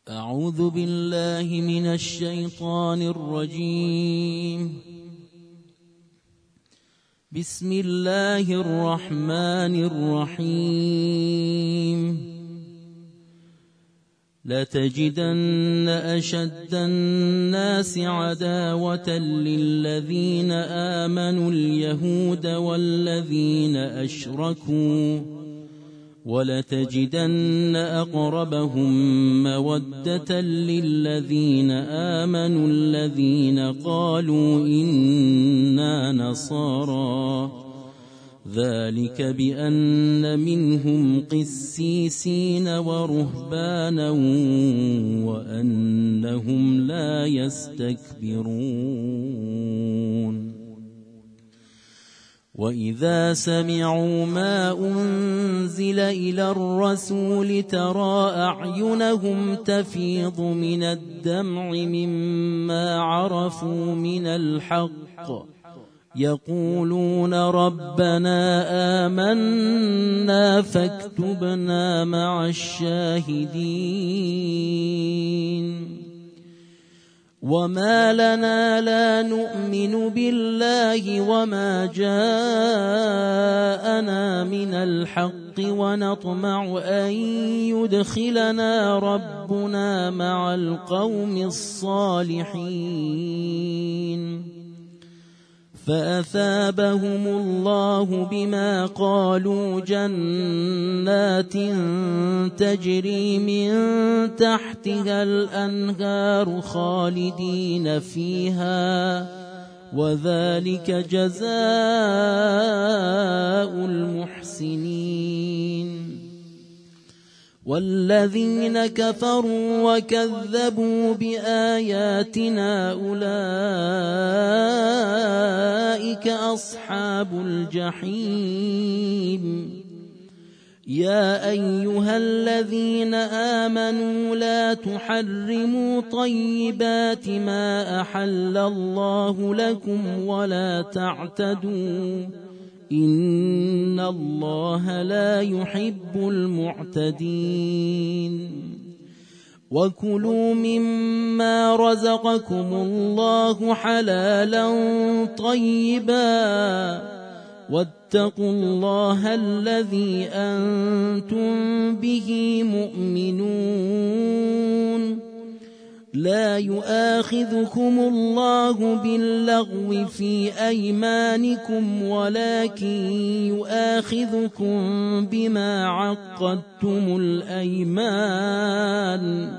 أعوذ بالله من الشيطان الرجيم. بسم الله الرحمن الرحيم. لتجدن أشد الناس عداوة للذين آمنوا اليهود والذين أشركوا، ولتجدن أقربهم مودة للذين آمنوا الذين قالوا إنا نصارى، ذلك بأن منهم قسيسين ورهبانا وأنهم لا يستكبرون. وإذا سمعوا ما أنزل إلى الرسول ترى أعينهم تفيض من الدمع مما عرفوا من الحق، يقولون ربنا آمنا فاكتبنا مع الشاهدين. وما لنا لا نؤمن بالله وما جاءنا من الحق ونطمع أن يدخلنا ربنا مع القوم الصالحين. فأثابهم الله بما قالوا جنات تجري من تحتها الأنهار خالدين فيها، وذلك جزاء المحسنين. والذين كفروا وكذبوا بآياتنا أولئك أصحاب الجحيم. يا أيها الذين آمنوا لا تحرموا طيبات ما أحل الله لكم ولا تعتدوا، إن الله لا يحب المعتدين. وكلوا مما رزقكم الله حلالا طيبا، واتقوا الله الذي أنتم به مؤمنون. لا يؤاخذكم الله باللغو في أيمانكم ولكن يؤاخذكم بما عقدتم الأيمان،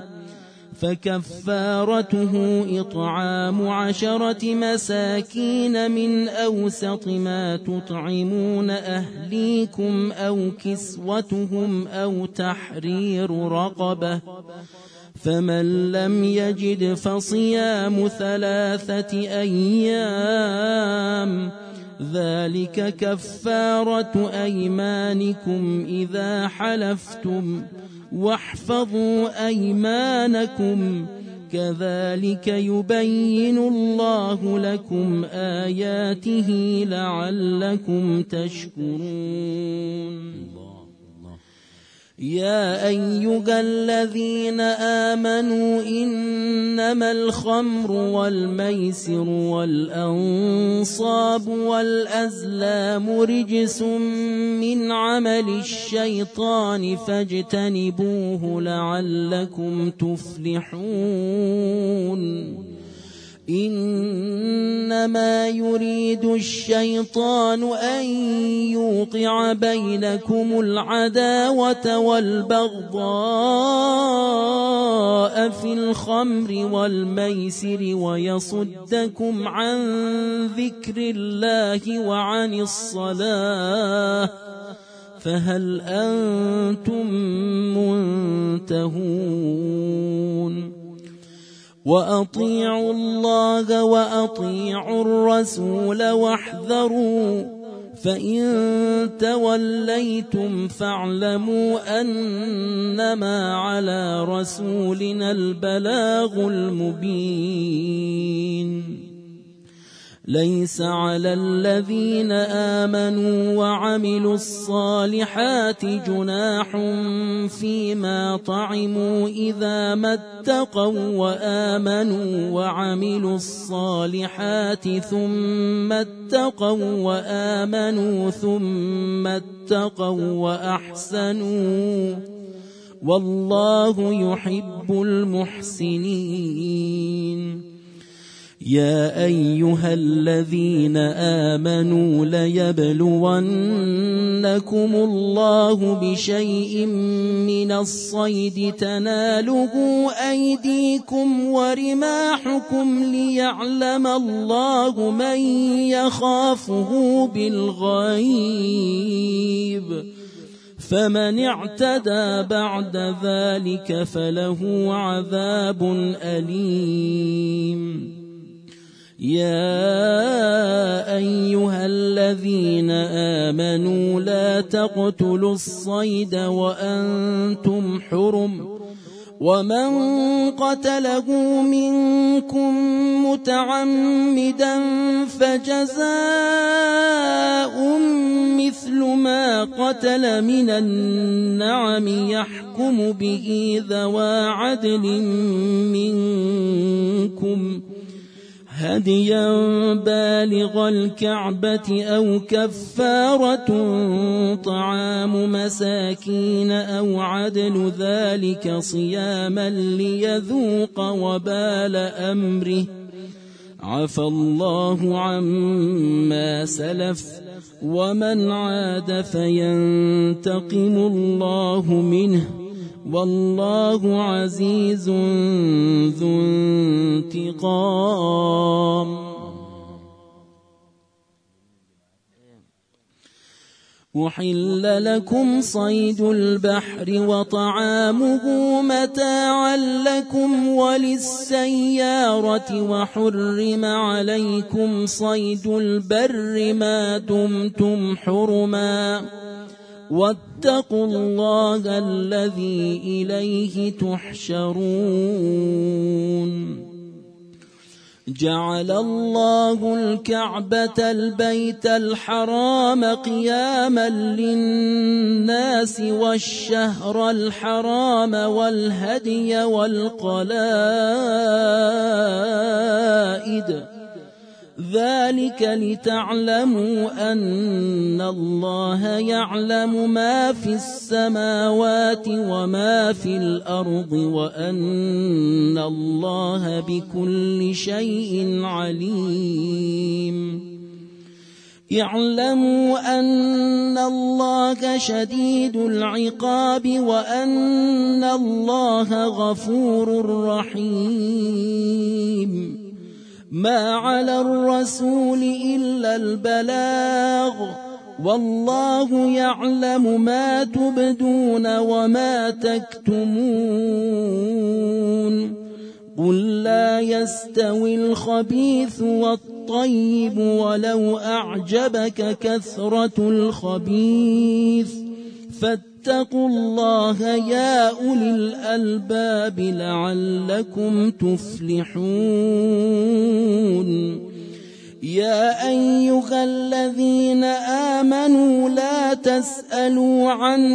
فكفارته إطعام 10 مساكين من أوسط ما تطعمون أهليكم أو كسوتهم أو تحرير رقبة، فمن لم يجد فصيام 3 أيام، ذلك كفارة أيمانكم إذا حلفتم، واحفظوا أيمانكم، كذلك يبين الله لكم آياته لعلكم تشكرون. يا أيها الذين آمنوا إنما الخمر والميسر والأنصاب والأزلام رجس من عمل الشيطان فاجتنبوه لعلكم تفلحون. إنما يريد الشيطان أن يوقع بينكم العداوة والبغضاء في الخمر والميسر ويصدكم عن ذكر الله وعن الصلاة، فهل أنتم منتهون؟ وأطيعوا الله وأطيعوا الرسول واحذروا، فإن توليتم فاعلموا أنما على رسولنا البلاغ المبين. ليس على الذين آمنوا وعملوا الصالحات جناح فيما طعموا إذا ما اتقوا وآمنوا وعملوا الصالحات ثم اتقوا وآمنوا ثم اتقوا وأحسنوا والله يحب المحسنين. يا أيها الذين آمنوا ليبلونكم الله بشيء من الصيد تناله أيديكم ورماحكم ليعلم الله من يخافه بالغيب، فمن اعتدى بعد ذلك فله عذاب أليم. يا أيها الذين آمنوا لا تقتلوا الصيد وأنتم حرم، ومن قتله منكم متعمدا فجزاء مثل ما قتل من النعم يحكم به ذوى عدل منكم هديا بالغ الكعبة أو كفارة طعام مساكين أو عدل ذلك صياما ليذوق وبال أمره، عفى الله عما سلف ومن عاد فينتقم الله منه والله عزيز ذو انتقام. أحل لكم صيد البحر وطعامه متاعا لكم وللسيارة، وحرم عليكم صيد البر ما دمتم حرما، واتقوا الله الذي إليه تحشرون. جعل الله الكعبة البيت الحرام قياما للناس والشهر الحرام والهدي والقلائد، ذلك لتعلموا أن الله يعلم ما في السماوات وما في الأرض وأن الله بكل شيء عليم. اعلموا أن الله شديد العقاب وأن الله غفور رحيم. ما على الرسول إلا البلاغ، والله يعلم ما تبدون وما تكتمون. قل لا يستوي الخبيث والطيب ولو أعجبك كثرة الخبيث، فاتقوا الله يا أولي الألباب لعلكم تفلحون. يا أيها الذين آمنوا لا تسألوا عن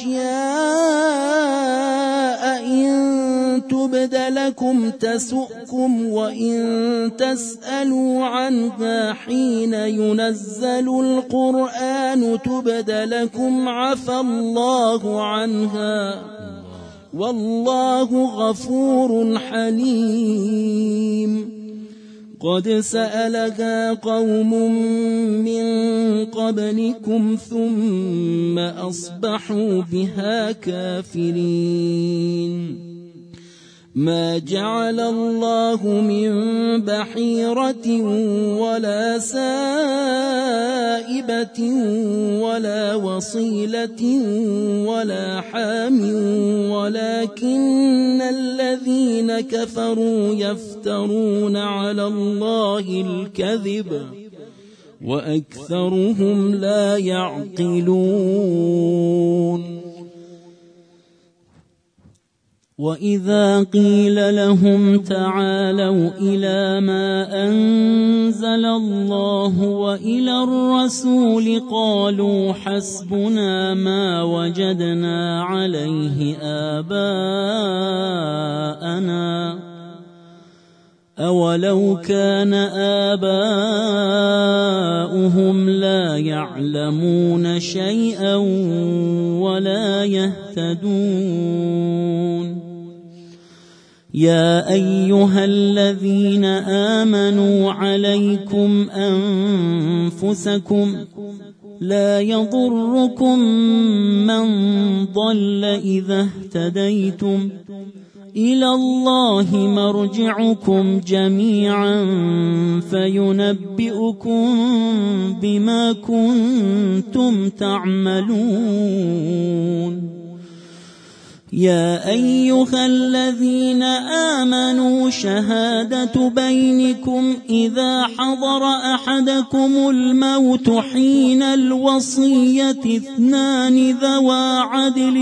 أشياء إن تبد لكم تسؤكم، وإن تسألوا عنها حين ينزل القرآن تبد لكم عفى الله عنها والله غفور حليم. قد سألها قوم من قبلكم ثم أصبحوا بها كافرين. ما جعل الله من بحيرة ولا سائبة ولا وصيلة ولا حام، ولكن الذين كفروا يفترون على الله الكذب وأكثرهم لا يعقلون. وإذا قيل لهم تعالوا إلى ما أنزل الله وإلى الرسول قالوا حسبنا ما وجدنا عليه آباءنا أولو كان آباؤهم لا يعلمون شيئا ولا يهتدون يا أيها الذين آمنوا عليكم أنفسكم لا يضركم من ضل إذا اهتديتم إلى الله مرجعكم جميعا فينبئكم بما كنتم تعملون يا أيها الذين آمنوا شهادة بينكم إذا حضر أحدكم الموت حين الوصية 2 ذوى عدل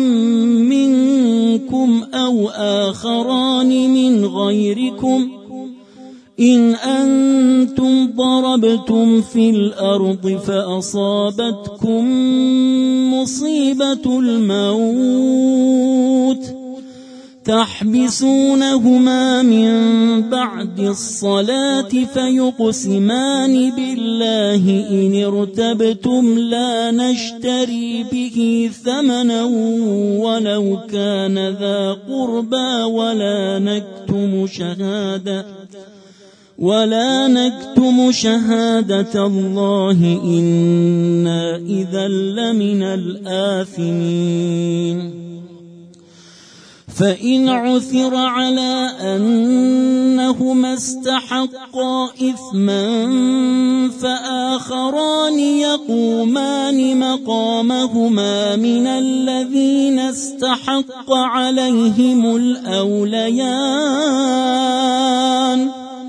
منكم أو آخران من غيركم إن أنتم ضربتم في الأرض فأصابتكم مصيبة الموت تحبسونهما من بعد الصلاة فيقسمان بالله إن ولو لا نشتري به ثمنا ولو كان ذا قربى ولا نكتم شهادة الله إنا إذا لمن الآثمين فإن عثر على أنهما استحقا إثما فآخران يقومان مقامهما من الذين استحق عليهم الأوليان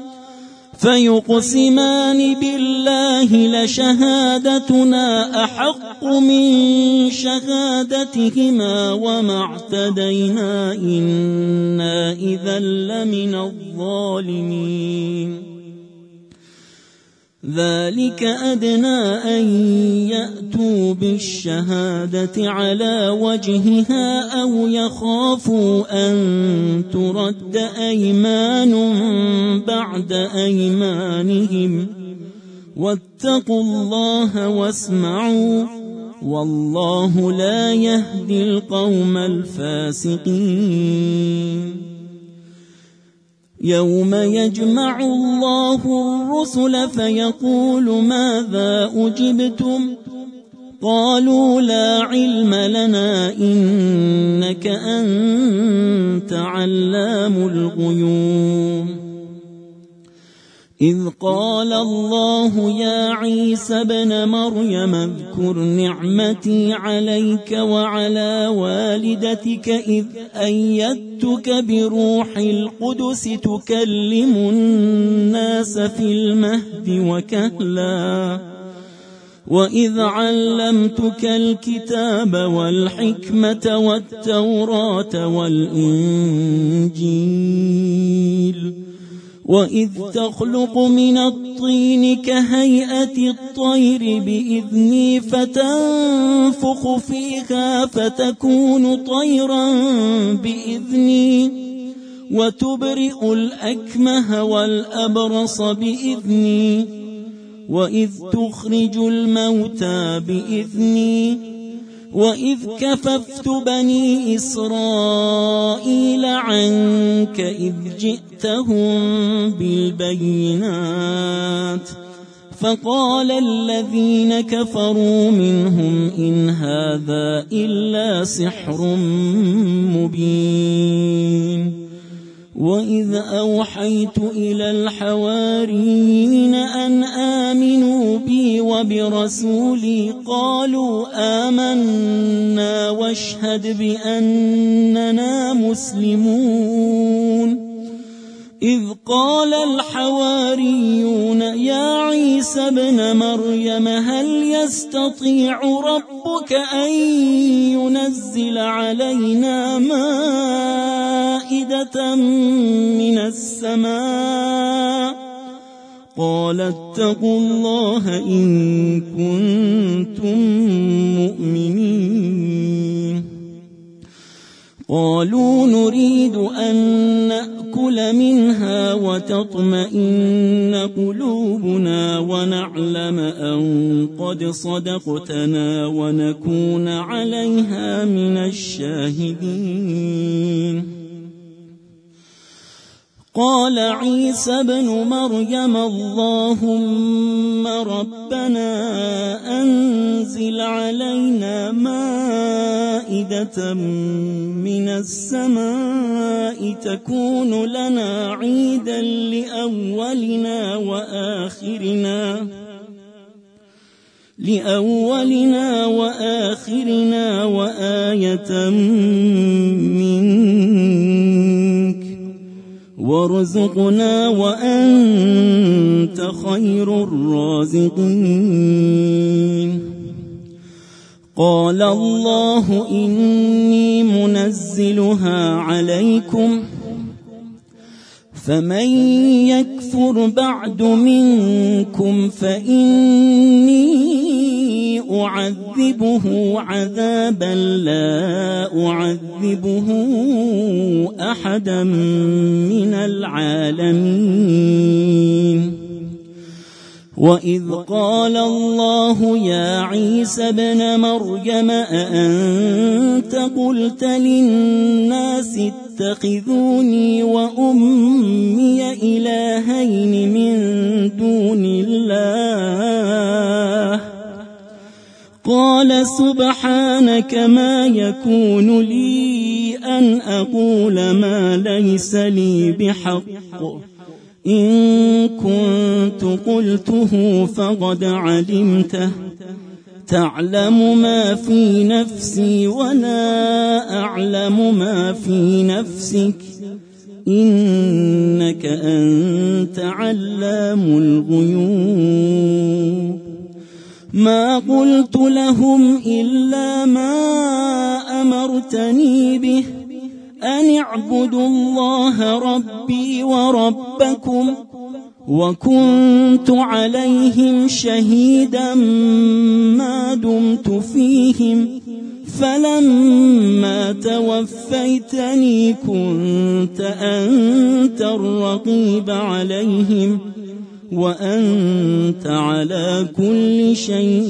فيقسمان بالله لشهادتنا أحق من شهادتهما وما اعتدينا إنا إذا لمن الظالمين ذلك أدنى أن يأتوا بالشهادة على وجهها أو يخافوا أن ترد أيمان بعد أيمانهم واتقوا الله واسمعوا والله لا يهدي القوم الفاسقين يوم يجمع الله الرسل فيقول ماذا أجبتم قالوا لا علم لنا إنك أنت علام الغيوب إذ قال الله يا عيسى ابن مريم اذكر نعمتي عليك وعلى والدتك إذ أيدتك بروح القدس تكلم الناس في المهد وكهلا وإذ علمتك الكتاب والحكمة والتوراة والإنجيل وإذ تخلق من الطين كهيئة الطير بإذني فتنفخ فيها فتكون طيرا بإذني وتبرئ الأكمه والأبرص بإذني وإذ تخرج الموتى بإذني وإذ كففت بني إسرائيل عنك إذ جئتهم بالبينات فقال الذين كفروا منهم إن هذا إلا سحر مبين وإذ أوحيت إلى الحواريين أن آمنوا بي وبرسولي قالوا آمنا واشهد بأننا مسلمون إذ قال الحواريون يا عيسى ابن مريم هل يستطيع ربك أن ينزل علينا مائدة من السماء قال اتقوا الله إن كنتم مؤمنين قالوا نريد أن نأكل منها وتطمئن قلوبنا ونعلم أن قد صدقتنا ونكون عليها من الشاهدين قال عيسى ابن مريم اللهم ربنا أنزل علينا مائدة من السماء تكون لنا عيدا لأولنا وآخرنا وآية منك وارزقنا وأنت خير الرازقين قال الله إني منزلها عليكم فمن يكفر بعد منكم فإني أعذبه عذابا لا أعذبه أحدا من العالمين وإذ قال الله يا عيسى ابن مريم أأنت قلت للناس اتخذوني وأمي إلهين من دون الله قال سبحانك ما يكون لي أن أقول ما ليس لي بحق إن كنت قلته فقد علمته تعلم ما في نفسي ولا أعلم ما في نفسك إنك أنت علام الغيوب ما قلت لهم إلا ما أمرتني به أن اعبدوا الله ربي وربكم وكنت عليهم شهيدا ما دمت فيهم فلما توفيتني كنت أنت الرقيب عليهم وأنت على كل شيء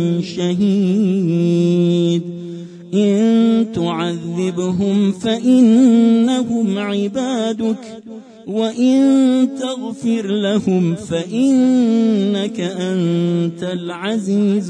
شهيد إن تعذبهم فإنهم عبادك وإن تغفر لهم فإنك أنت العزيز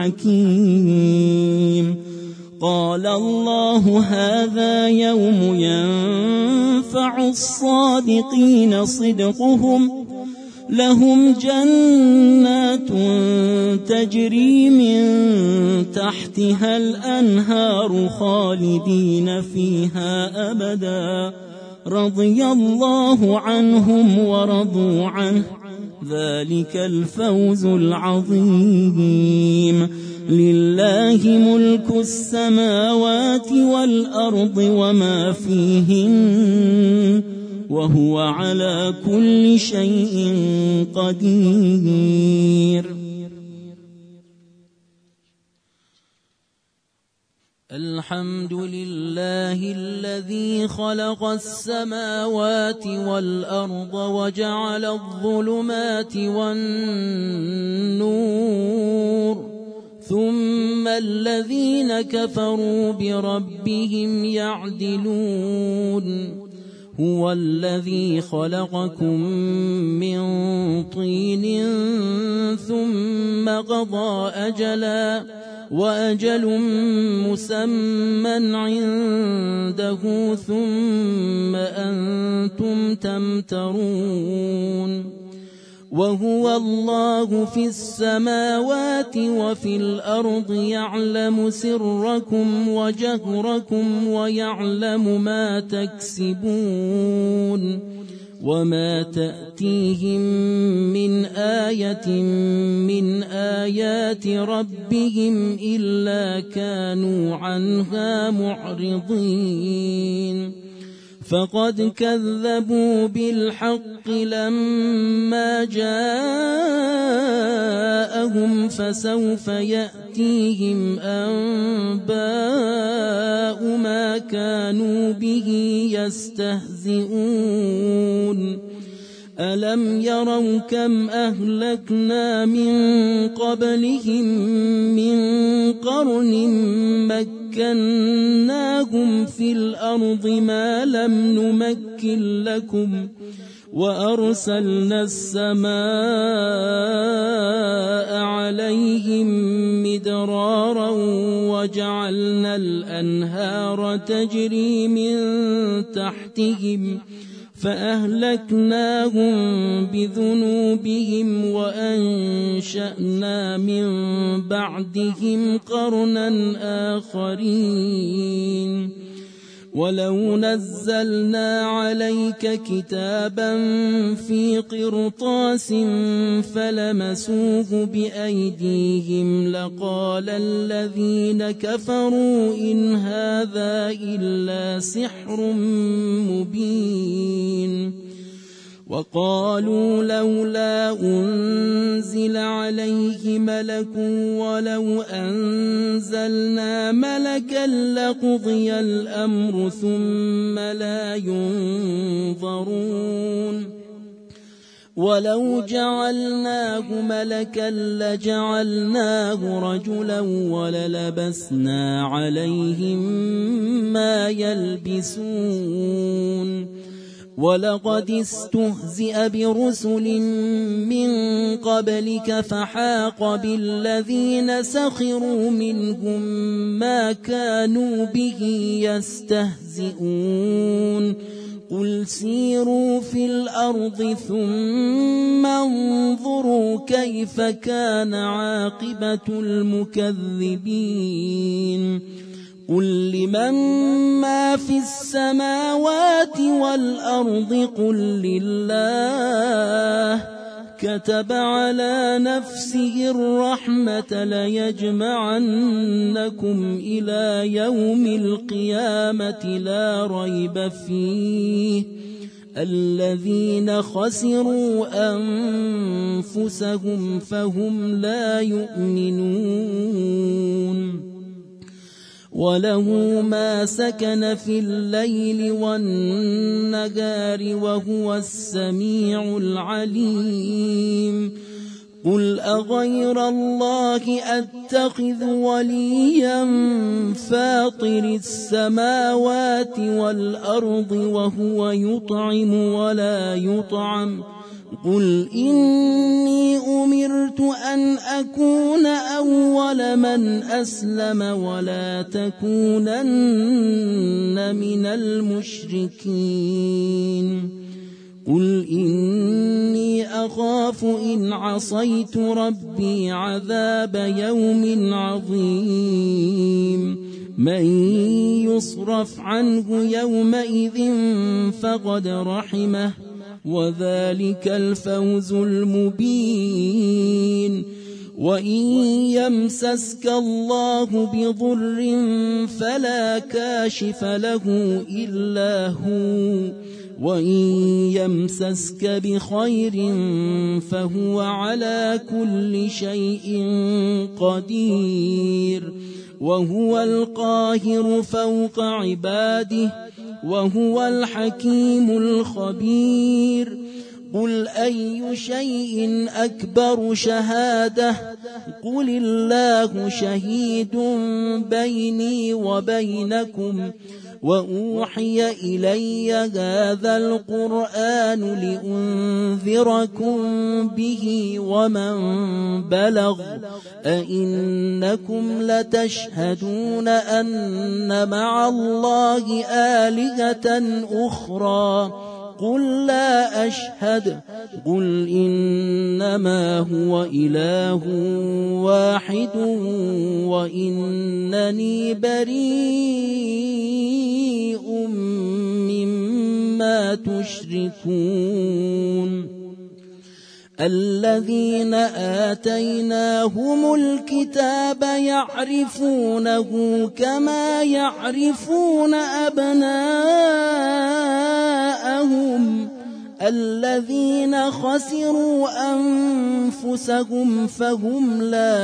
الحكيم قال الله هذا يوم ينفع الصادقين صدقهم لهم جنات تجري من تحتها الأنهار خالدين فيها أبدا رضي الله عنهم ورضوا عنه ذلك الفوز العظيم لله ملك السماوات والأرض وما فيهن وهو على كل شيء قدير الحمد لله الذي خلق السماوات والأرض وجعل الظلمات والنور ثم الذين كفروا بربهم يعدلون هو الذي خلقكم من طين ثم قضى أجلا وأجل مسمى عنده ثم أنتم تمترون وهو الله في السماوات وفي الأرض يعلم سركم وجهركم ويعلم ما تكسبون وما تأتيهم من آية من آيات ربهم إلا كانوا عنها معرضين فقد كذبوا بالحق لما جاءهم فسوف يأتيهم أنباء ما كانوا به يستهزئون ألم يروا كم أهلكنا من قبلهم من قرن مكناهم في الأرض ما لم نمكن لكم وأرسلنا السماء عليهم مدرارا وجعلنا الأنهار تجري من تحتهم فأهلكناهم بذنوبهم وأنشأنا من بعدهم قرنا آخرين ولو نزلنا عليك كتابا في قرطاس فلمسوه بأيديهم لقال الذين كفروا إن هذا إلا سحر مبين وقالوا لولا أنزل عليه ملك ولو أنزلنا ملكا لقضي الأمر ثم لا ينظرون ولو جعلناه ملكا لجعلناه رجلا وللبسنا عليهم ما يلبسون ولقد استهزئ برسل من قبلك فحاق بالذين سخروا منهم ما كانوا به يستهزئون قل سيروا في الأرض ثم انظروا كيف كان عاقبة المكذبين قل لمن ما في السماوات والأرض قل لله كتب على نفسه الرحمة ليجمعنكم إلى يوم القيامة لا ريب فيه الذين خسروا أنفسهم فهم لا يؤمنون وله ما سكن في الليل والنهار وهو السميع العليم قل أغير الله أتخذ وليا فاطر السماوات والأرض وهو يطعم ولا يطعم قل إني أمرت أن أكون أول من أسلم ولا تكونن من المشركين قل إني أخاف إن عصيت ربي عذاب يوم عظيم من يصرف عنه يومئذ فقد رحمه وذلك الفوز المبين وإن يمسسك الله بضر فلا كاشف له إلا هو وإن يمسسك بخير فهو على كل شيء قدير وهو القاهر فوق عباده وهو الحكيم الخبير قل أي شيء أكبر شهادة قل الله شهيد بيني وبينكم وأوحي إلي هذا القرآن لأنذركم به ومن بلغ أئنكم لتشهدون أن مع الله آلهة أخرى قل لا أشهد قل إنما هو إله واحد وإنني بريء مما تشركون الذين آتيناهم الكتاب يعرفونه كما يعرفون أبناءهم الذين خسروا أنفسهم فهم لا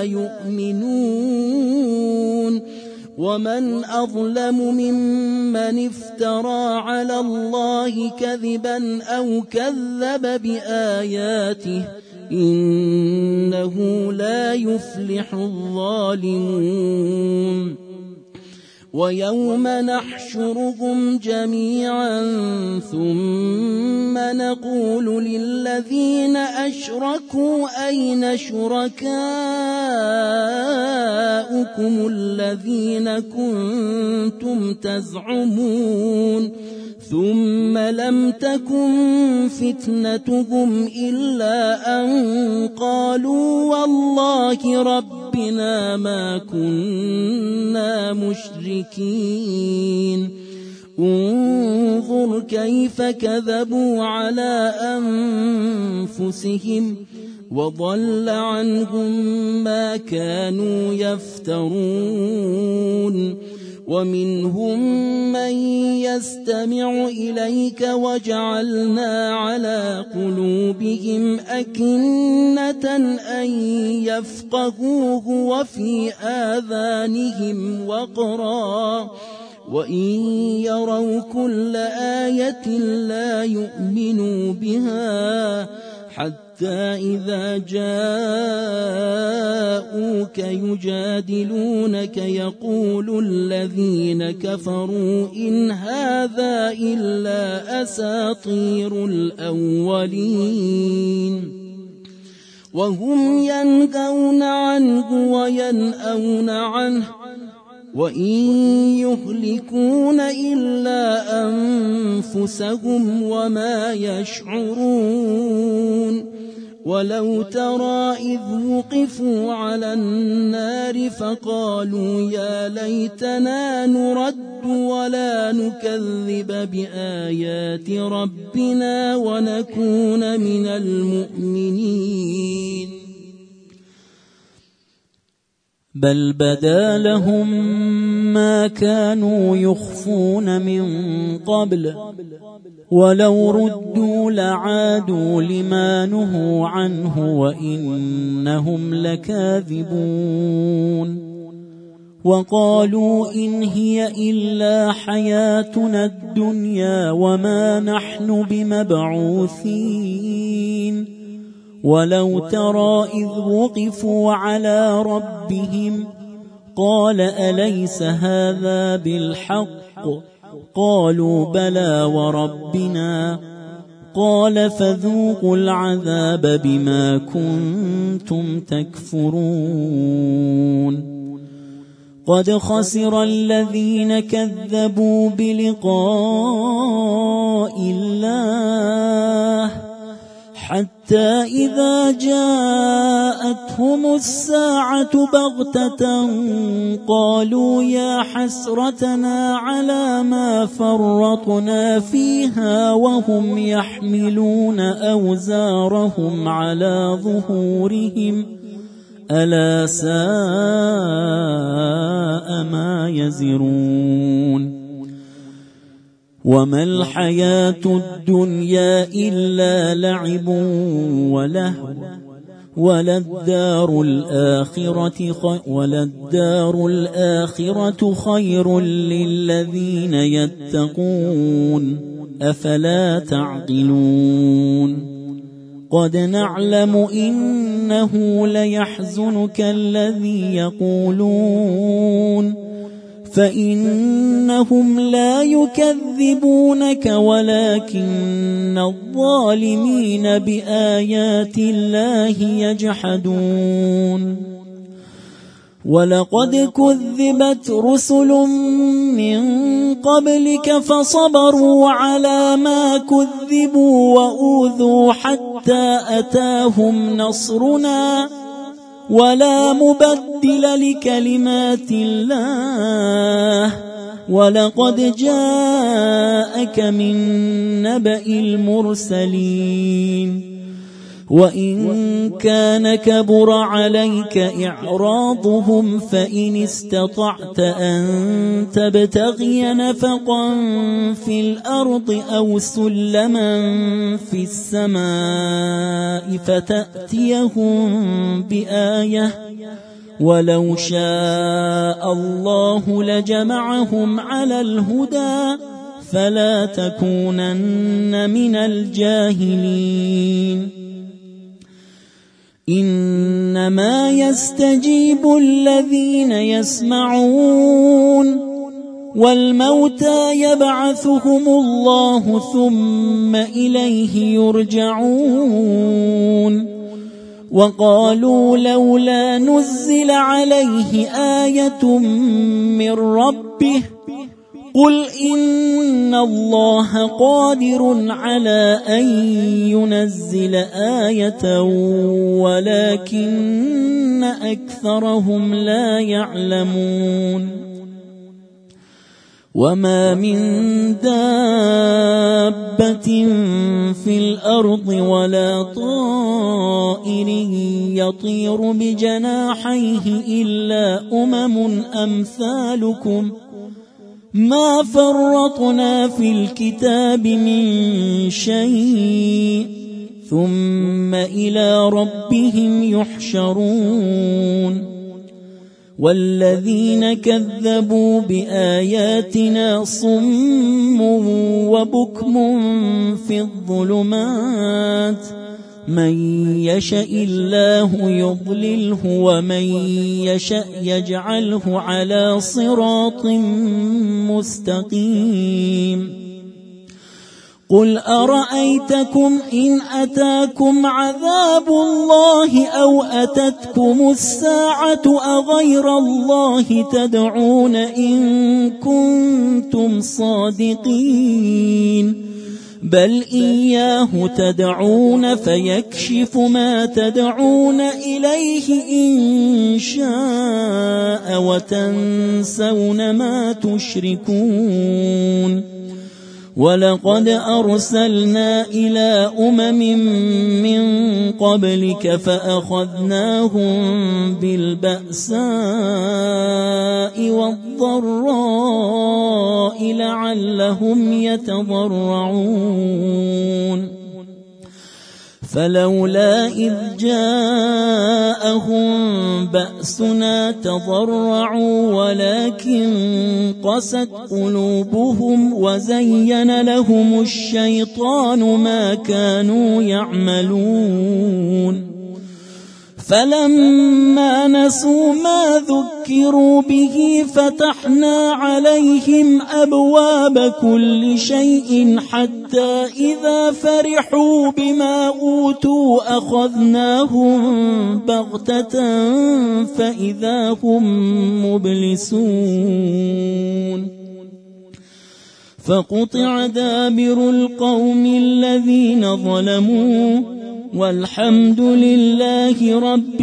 يؤمنون ومن أظلم ممن افترى على الله كذبا أو كذب بآياته إنه لا يفلح الظالمون ويوم نحشرهم جميعا ثم نقول للذين أشركوا أين شركاؤكم الذين كنتم تزعمون ثم لم تكن فتنتهم إلا أن قالوا والله ربنا ما كنا مشركين انظر كيف كذبوا على أنفسهم وضل عنهم ما كانوا يفترون ومنهم من يستمع إليك وجعلنا على قلوبهم أكنة أن يفقهوه وفي آذانهم وقرا وإن يروا كل آية لا يؤمنوا بها حتى إذا جاءوك يجادلونك يقول الذين كفروا إن هذا إلا أساطير الأولين وهم ينهون عنه وينأون عنه وإن يهلكون إلا أنفسهم وما يشعرون ولو ترى إذ وقفوا على النار فقالوا يا ليتنا نرد ولا نكذب بآيات ربنا ونكون من المؤمنين بل بدا لهم ما كانوا يخفون من قبل ولو ردوا لعادوا لما نهوا عنه وإنهم لكاذبون وقالوا إن هي إلا حياتنا الدنيا وما نحن بمبعوثين ولو ترى إذ وقفوا على ربهم قال أليس هذا بالحق قالوا بلى وربنا قال فذوقوا العذاب بما كنتم تكفرون قد خسر الذين كذبوا بلقاء الله حتى إذا جاءتهم الساعة بغتة قالوا يا حسرتنا على ما فرطنا فيها وهم يحملون أوزارهم على ظهورهم ألا ساء ما يزرون وما الحياة الدنيا إلا لعب ولهو وللدار الآخرة خير للذين يتقون أفلا تعقلون قد نعلم إنه ليحزنك الذي يقولون فإنهم لا يكذبونك ولكن الظالمين بآيات الله يجحدون ولقد كذبت رسل من قبلك فصبروا على ما كذبوا وأوذوا حتى أتاهم نصرنا ولا مبدل لكلمات الله ولقد جاءك من نبأ المرسلين وإن كان كبر عليك إعراضهم فإن استطعت أن تبتغي نفقا في الأرض أو سلما في السماء فتأتيهم بآية ولو شاء الله لجمعهم على الهدى فلا تكونن من الجاهلين إنما يستجيب الذين يسمعون والموتى يبعثهم الله ثم إليه يرجعون وقالوا لولا نزل عليه آية من ربه قل إن الله قادر على أن ينزل آية ولكن أكثرهم لا يعلمون وما من دابة في الأرض ولا طائر يطير بجناحيه إلا أمثالكم ما فرطنا في الكتاب من شيء ثم إلى ربهم يحشرون والذين كذبوا بآياتنا صم وبكم في الظلمات من يشاء الله يضلله ومن يشاء يجعله على صراط مستقيم قل أرأيتكم إن أتاكم عذاب الله أو أتتكم الساعة أغير الله تدعون إن كنتم صادقين بل إياه تدعون فيكشف ما تدعون إليه إن شاء وتنسون ما تشركون ولقد أرسلنا إلى من قبلك فأخذناهم بالبأساء والضراء لعلهم يتضرعون فلولا إذ جاءهم بأسنا تضرعوا ولكن قست قلوبهم وزين لهم الشيطان ما كانوا يعملون فلما نسوا ما ذكروا به فتحنا عليهم أبواب كل شيء حتى إذا فرحوا بما أوتوا أخذناهم بغتة فإذا هم مبلسون فقطع دابر القوم الذين ظلموا والحمد لله رب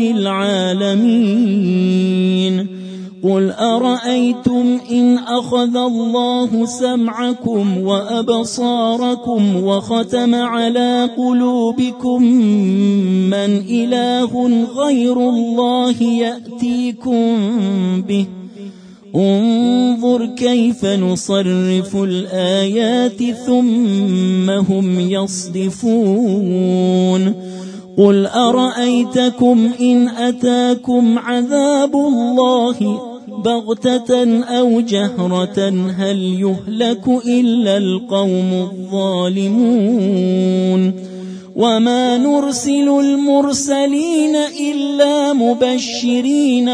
العالمين قل أرأيتم إن أخذ الله سمعكم وأبصاركم وختم على قلوبكم من إله غير الله يأتيكم به انظر كيف نصرف الآيات ثم هم يصدفون قل أرأيتكم إن أتاكم عذاب الله بغتة أو جهرة هل يهلك إلا القوم الظالمون وما نرسل المرسلين إلا مبشرين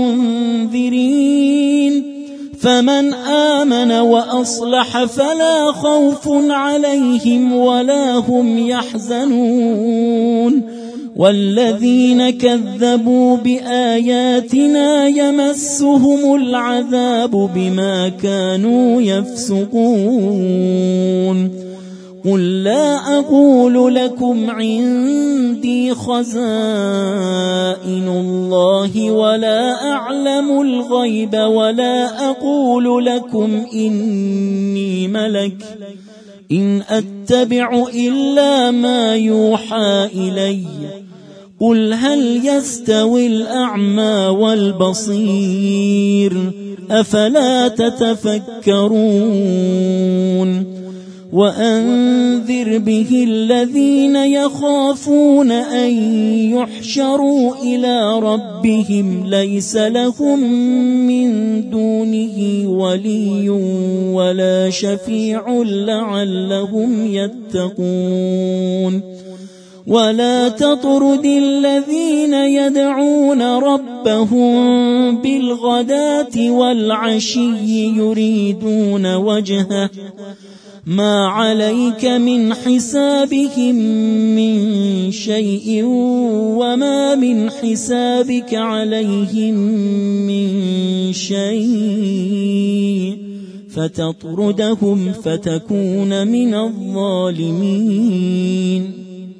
ومنذرين فمن آمن وأصلح فلا خوف عليهم ولا هم يحزنون والذين كذبوا بآياتنا يمسهم العذاب بما كانوا يفسقون قل لا أقول لكم عندي خزائن الله ولا أعلم الغيب ولا أقول لكم إني ملك إن أتبع إلا ما يوحى إلي قل هل يستوي الأعمى والبصير أفلا تتفكرون وأنذر به الذين يخافون أن يحشروا إلى ربهم ليس لهم من دونه ولي ولا شفيع لعلهم يتقون ولا تطرد الذين يدعون ربهم بالغداة والعشي يريدون وجهه ما عليك من حسابهم من شيء وما من حسابك عليهم من شيء فتطردهم فتكون من الظالمين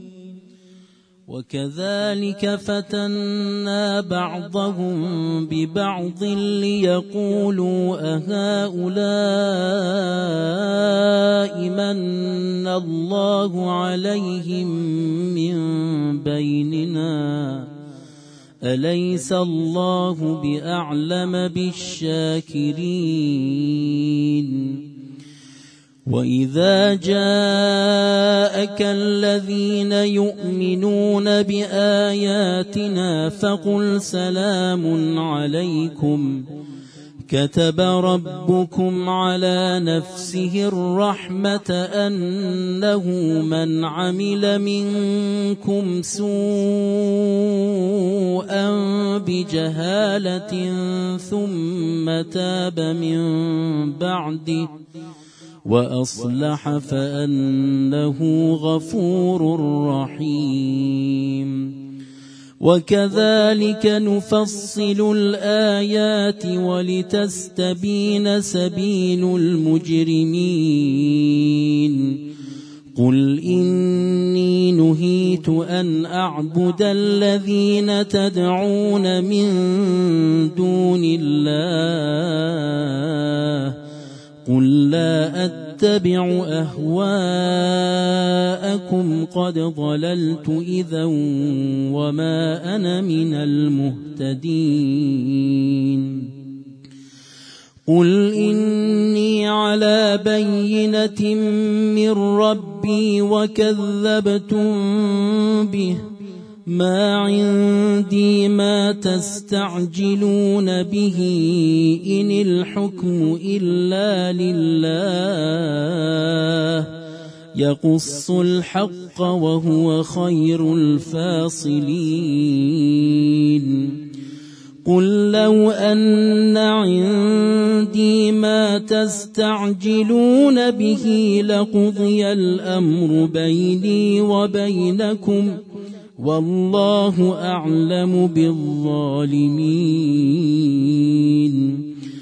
وكذلك فتنا بعضهم ببعض ليقولوا أهؤلاء من الله عليهم من بيننا أليس الله بأعلم بالشاكرين وإذا جاءك الذين يؤمنون بآياتنا فقل سلام عليكم كتب ربكم على نفسه الرحمة أنه من عمل منكم سوءا بجهالة ثم تاب من بعده وأصلح فأنه غفور رحيم وكذلك نفصل الآيات ولتستبين سبيل المجرمين قل إني نهيت أن أعبد الذين تدعون من دون الله قل لا أتبع أهواءكم قد ضللت إذا وما أنا من المهتدين قل إني على بينة من ربي وكذبتم به ما عندي ما تستعجلون به إن الحكم إلا لله يقص الحق وهو خير الفاصلين قل لو أن عندي ما تستعجلون به لقضي الأمر بيني وبينكم والله أعلم بالظالمين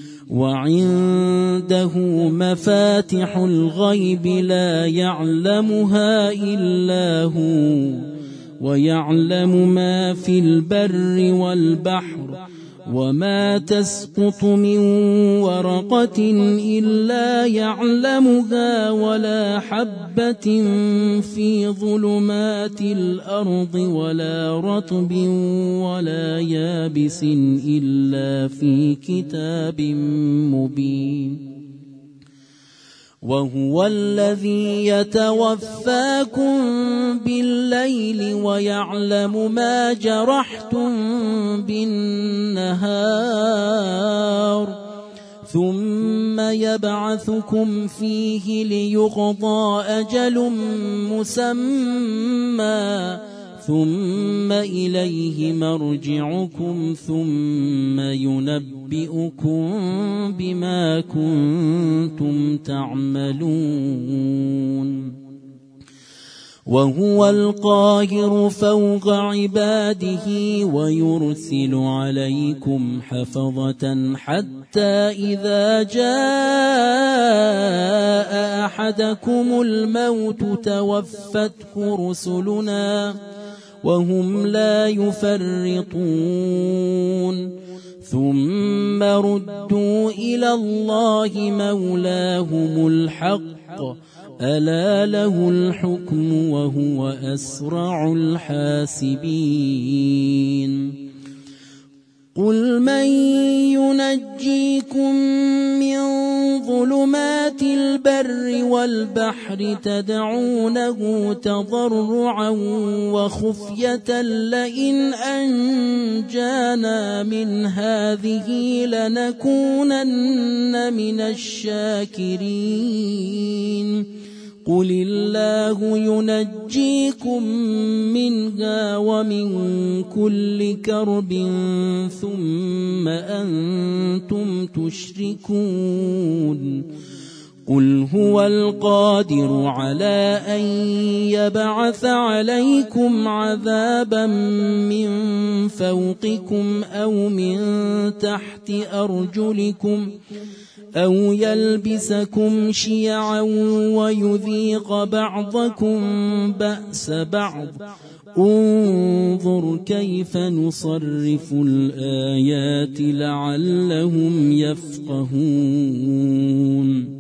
وعنده مفاتح الغيب لا يعلمها إلا هو ويعلم ما في البر والبحر وما تسقط من ورقة إلا يعلمها ولا حبة في ظلمات الأرض ولا رطب ولا يابس إلا في كتاب مبين وهو الذي يتوفاكم بالليل ويعلم ما جرحتم بالنهار ثم يبعثكم فيه ليقضى أجل مسمى ثم إليه مرجعكم ثم ينبئكم بما كنتم تعملون وهو القاهر فوق عباده ويرسل عليكم حفظة حتى إذا جاء أحدكم الموت توفته رسلنا وهم لا يفرطون ثم ردوا إلى الله مولاهم الحق ألا له الحكم وهو أسرع الحاسبين قل من ينجيكم من ظلمات البر والبحر تدعونه تضرعا وخفية لئن أنجانا من هذه لنكونن من الشاكرين قل الله ينجيكم منها ومن كل كرب ثم أنتم تشركون قل هو القادر على أن يبعث عليكم عذابا من فوقكم أو من تحت أرجلكم أو يلبسكم شيعا ويذيق بعضكم بأس بعض انظر كيف نصرف الآيات لعلهم يفقهون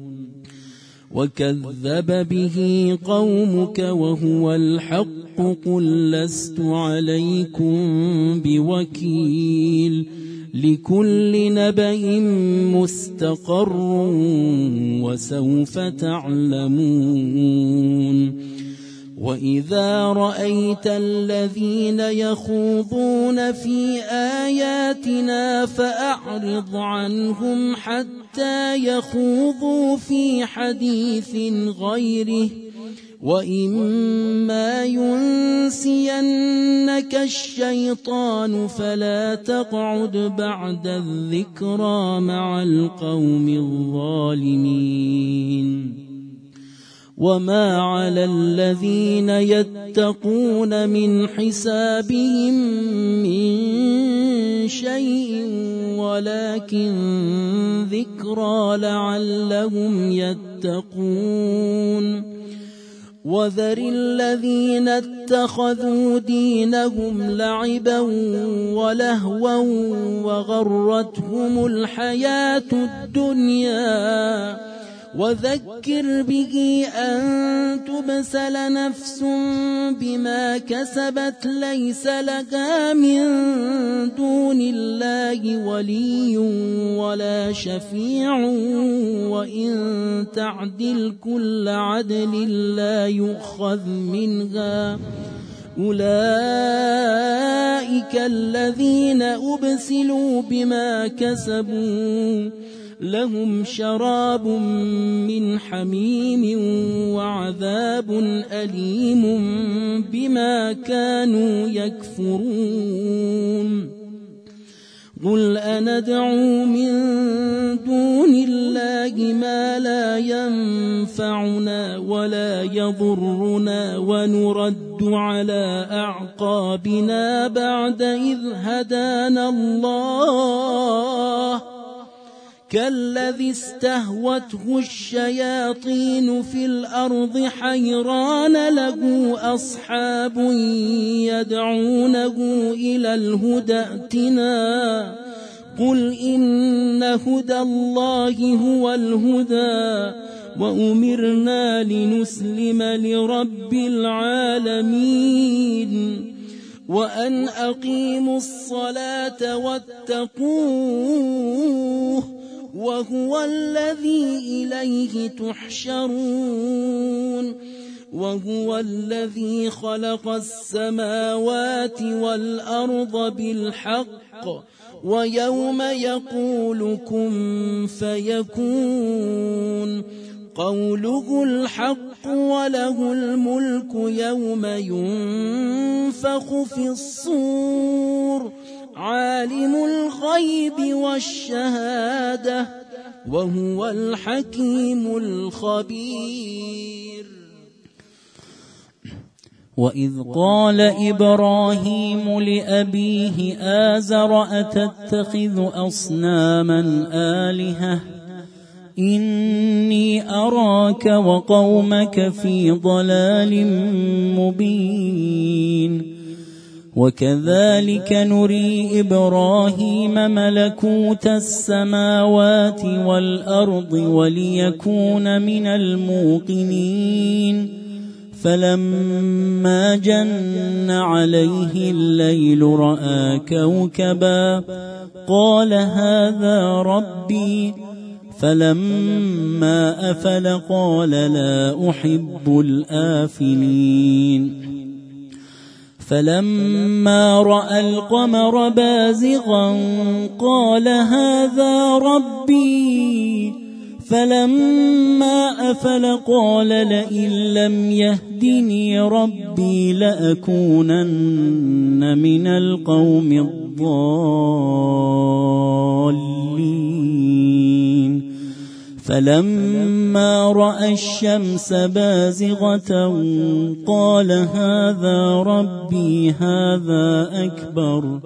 وكذب به قومك وهو الحق قل لست عليكم بوكيل لكل نبأ مستقر وسوف تعلمون وإذا رأيت الذين يخوضون في آياتنا فأعرض عنهم حتى يخوضوا في حديث غيره وإما ينسينك الشيطان فلا تقعد بعد الذكرى مع القوم الظالمين وما على الذين يتقون من حسابهم من شيء ولكن ذكرى لعلهم يتقون وذر الذين اتخذوا دينهم لعبا ولهوا وغرتهم الحياة الدنيا وذكر به أن تبسل نفس بما كسبت ليس لها من دون الله ولي ولا شفيع وإن تعدل كل عدل لا يؤخذ منها أولئك الذين أبسلوا بما كسبوا لهم شراب من حميم وعذاب أليم بما كانوا يكفرون قل أندعو من دون الله ما لا ينفعنا ولا يضرنا ونرد على أعقابنا بعد إذ هدانا الله كالذي استهوته الشياطين في الأرض حيران له أصحاب يدعونه إلى الهدى ائتنا قل إن هدى الله هو الهدى وأمرنا لنسلم لرب العالمين وأن أقيموا الصلاة واتقوه وهو الذي إليه تحشرون وهو الذي خلق السماوات والأرض بالحق ويوم يقول كن فيكون قوله الحق وله الملك يوم ينفخ في الصور عالم الغيب والشهادة وهو الحكيم الخبير. وإذ قال إبراهيم لأبيه آزر أتتخذ أصناما آلهة إني أراك وقومك في ضلال مبين وكذلك نري إبراهيم ملكوت السماوات والأرض وليكون من الموقنين فلما جن عليه الليل رأى كوكبا قال هذا ربي فلما أفل قال لا أحب الآفلين فلما رأى القمر بازغا قال هذا ربي فلما أفل قال لئن لم يهدني ربي لأكونن من القوم الضالين فلما رأى الشمس بازغة قال هذا ربي هذا أكبر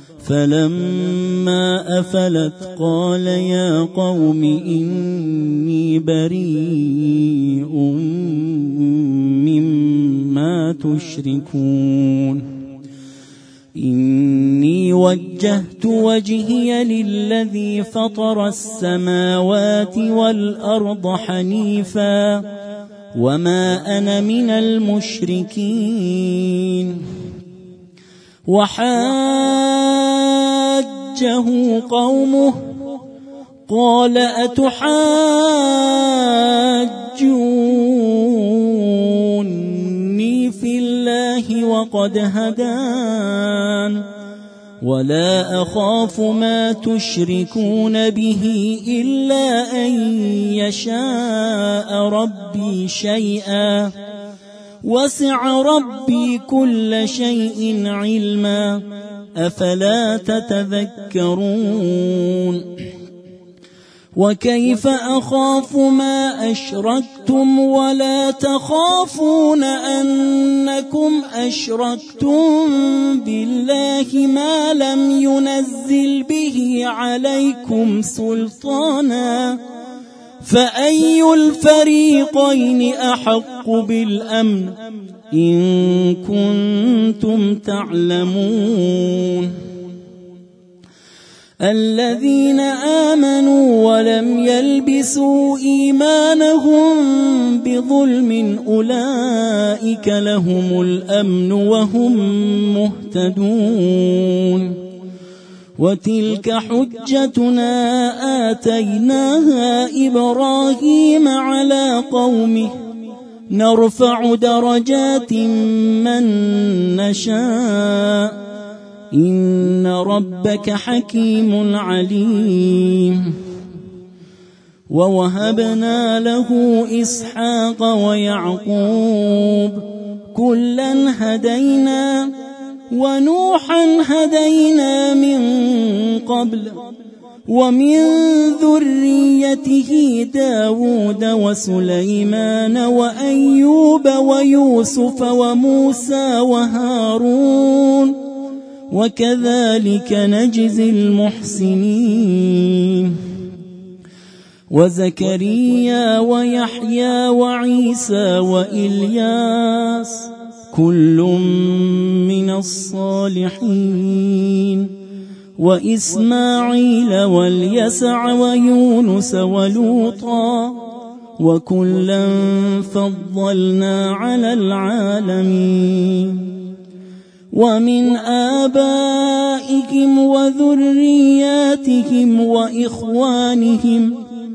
فلما أفلت قال يا قوم إني بريء مما تشركون إني وجهت وجهي للذي فطر السماوات والأرض حنيفا وما أنا من المشركين وحاجه قومه قال أتحاجوني في الله وقد هدان ولا أخاف ما تشركون به إلا أن يشاء ربي شيئا وسع ربي كل شيء علما أفلا تتذكرون وكيف أخاف ما أشركتم ولا تخافون أنكم أشركتم بالله ما لم ينزل به عليكم سلطانا فأي الفريقين أحق بالأمن إن كنتم تعلمون الذين آمنوا ولم يلبسوا إيمانهم بظلم أولئك لهم الأمن وهم مهتدون وتلك حجتنا آتيناها إبراهيم على قومه نرفع درجات من نشاء إن ربك حكيم عليم ووهبنا له إسحاق ويعقوب كلا هدينا ونوحا هدينا من قبل ومن ذريته داود وسليمان وأيوب ويوسف وموسى وهارون وكذلك نجزي المحسنين وزكريا ويحيى وعيسى وإلياس كل من الصالحين وإسماعيل واليسع ويونس ولوطا وكلا فضلنا على العالمين ومن آبائهم وذرياتهم وإخوانهم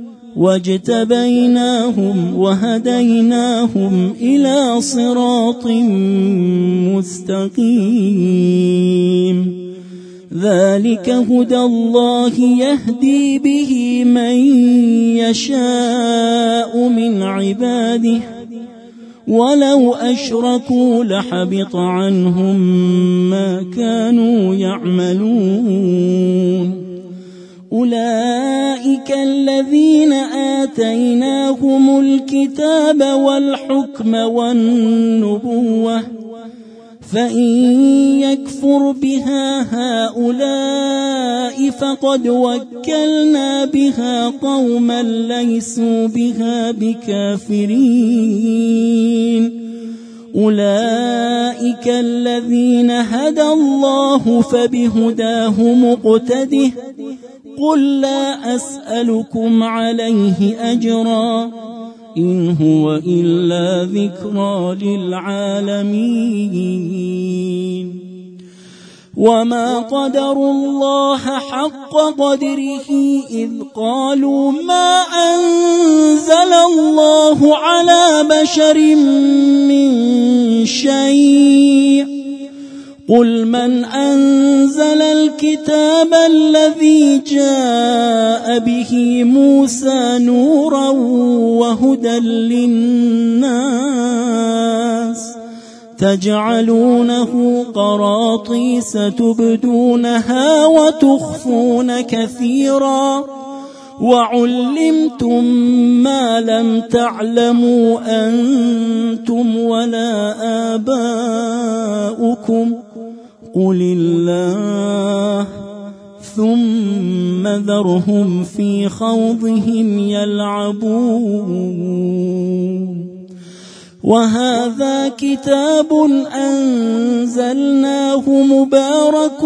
واجتبيناهم وهديناهم إلى صراط مستقيم ذلك هدى الله يهدي به من يشاء من عباده ولو أشركوا لحبط عنهم ما كانوا يعملون أولئك أولئك الذين آتيناهم الكتاب والحكم والنبوة فإن يكفر بها هؤلاء فقد وكلنا بها قوما ليسوا بها بكافرين أولئك الذين هدى الله فبهداه مقتده قل لا أسألكم عليه أجرا إن هو إلا ذكرى للعالمين وما قدروا الله حق قدره إذ قالوا ما أنزل الله على بشر من شيء قل من أنزل الكتاب الذي جاء به موسى نورا وهدى للناس تجعلونه قراطيس تبدونها وتخفون كثيرا وعلمتم ما لم تعلموا أنتم ولا آباؤكم قل الله ثم ذرهم في خوضهم يلعبون وهذا كتاب أنزلناه مبارك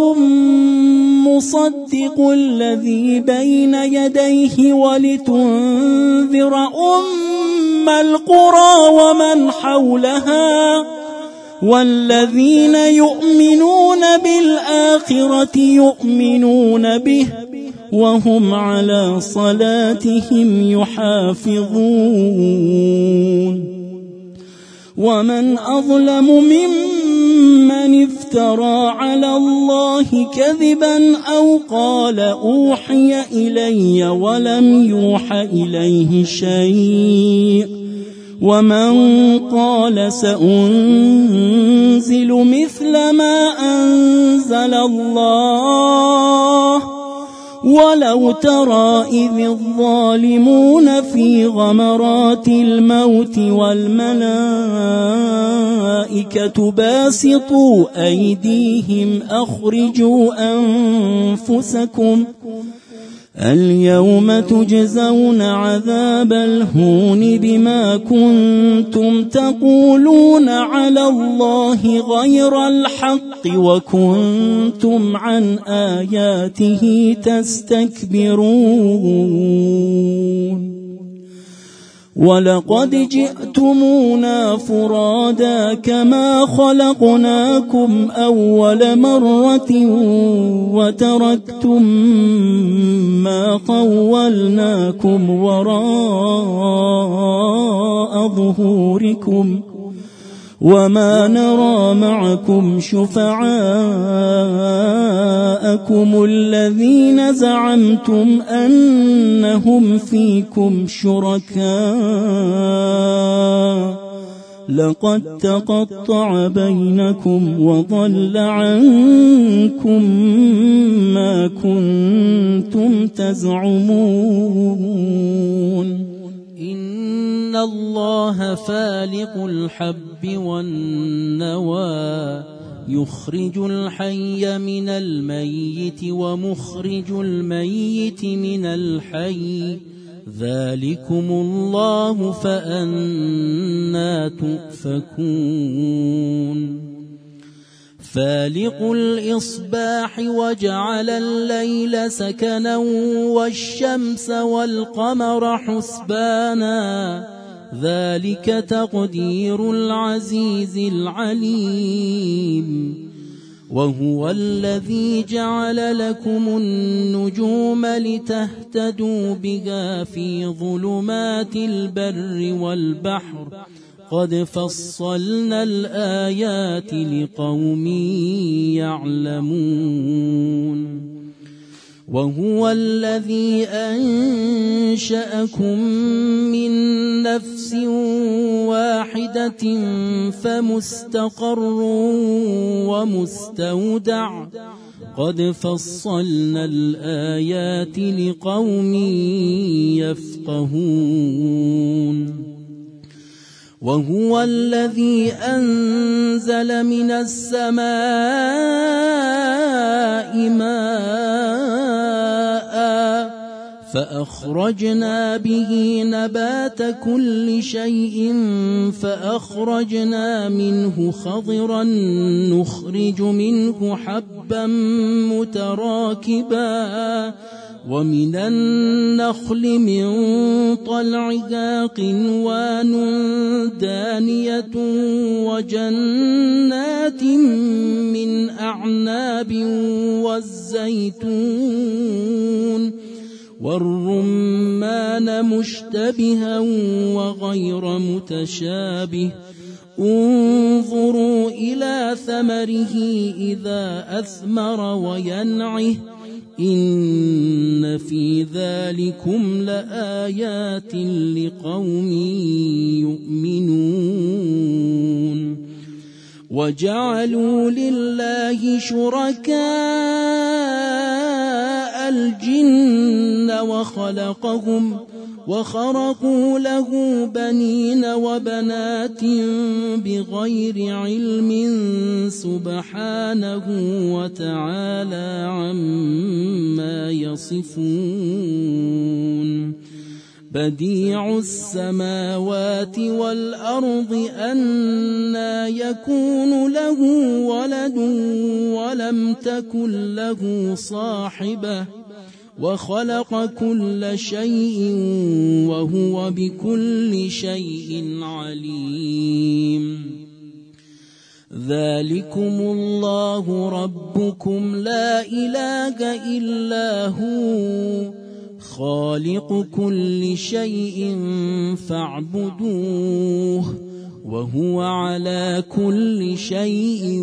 مصدق الذي بين يديه ولتنذر أم القرى ومن حولها والذين يؤمنون بالآخرة يؤمنون به وهم على صلاتهم يحافظون ومن أظلم ممن افترى على الله كذبا أو قال أوحي إلي ولم يوح إليه شيء ومن قال سأنزل مثل ما أنزل الله ولو ترى إذ الظالمون في غمرات الموت والملائكة باسطوا أيديهم أخرجوا أنفسكم اليوم تجزون عذاب الهون بما كنتم تقولون على الله غير الحق وكنتم عن آياته تستكبرون ولقد جئتمونا فرادا كما خلقناكم أول مرة وتركتم ما خولناكم وراء ظهوركم وما نرى معكم شفعاءكم الذين زعمتم أنهم فيكم شركاء لقد تقطع بينكم وضل عنكم ما كنتم تزعمون إن الله فالق الحب والنوى يخرج الحي من الميت ومخرج الميت من الحي ذلكم الله فأنى تؤفكون فالق الإصباح وجعل الليل سكنا والشمس والقمر حسبانا ذلك تقدير العزيز العليم وهو الذي جعل لكم النجوم لتهتدوا بها في ظلمات البر والبحر قد فصلنا الآيات لقوم يعلمون وهو الذي أنشأكم من نفس واحدة فمستقر ومستودع قد فصلنا الآيات لقوم يفقهون وهو الذي أنزل من السماء ماء فأخرجنا به نبات كل شيء فأخرجنا منه خضرا نخرج منه حبا متراكبا ومن النخل من طلعها قنوان دانية وجنات من أعناب والزيتون والرمان مشتبها وغير متشابه انظروا إلى ثمره إذا أثمر وينعه إن في ذلكم لآيات لقوم يؤمنون وجعلوا لله شركاء الجن وخرقوا له بنين وبنات بغير علم سبحانه وتعالى عما يصفون بديع السماوات والأرض أنى يكون له ولد ولم تكن له صاحبة وخلق كل شيء وهو بكل شيء عليم ذلكم الله ربكم لا إله إلا هو خالق كل شيء فاعبدوه وهو على كل شيء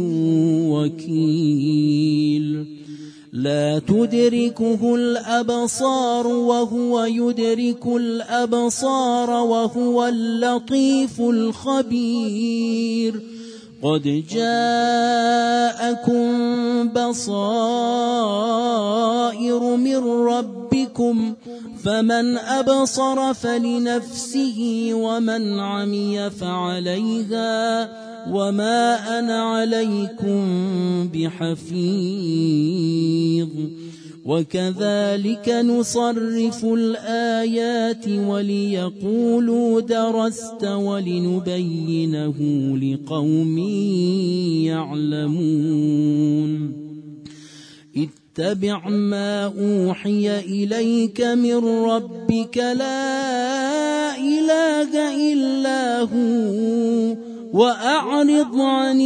وكيل لا تدركه الأبصار وهو يدرك الأبصار وهو اللطيف الخبير قد جاءكم بصائر من ربكم فمن أبصر فلنفسه ومن عمي فعليها وما أنا عليكم بحفيظ وكذلك نصرف الآيات وليقولوا درست ولنبينه لقوم يعلمون اتبع ما أوحي إليك من ربك لا إله إلا هو وأعرض عن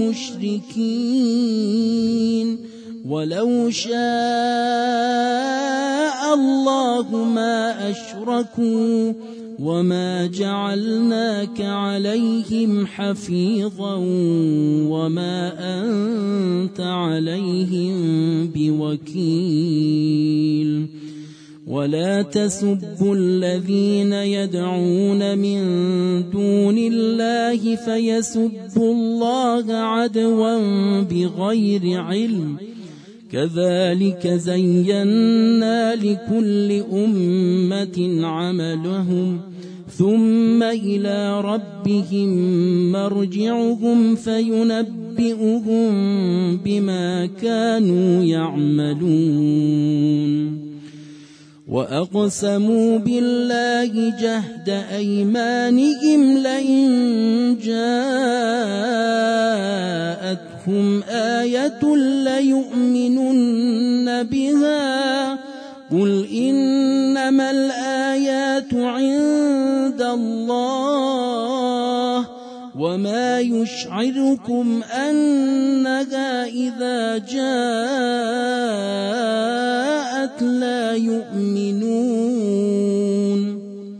المشركين ولو شاء الله ما أشركوا وما جعلناك عليهم حفيظا وما أنت عليهم بوكيل ولا تسبوا الذين يدعون من دون الله فيسبوا الله عدوا بغير علم كذلك زينا لكل أمة عملهم ثم إلى ربهم مرجعهم فينبئهم بما كانوا يعملون وأقسموا بالله جهد أيمانهم لئن جاءتهم آية ليؤمنن بها قل إنما الآيات عند الله وما يشعركم أنها إذا جاءت لا يؤمنون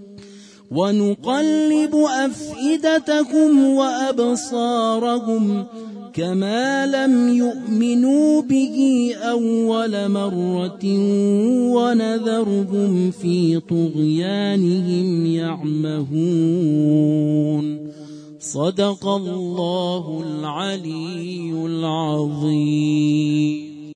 ونقلب أفئدتكم وأبصارهم كما لم يؤمنوا به أول مرة ونذرهم في طغيانهم يعمهون صدق الله العلي العظيم.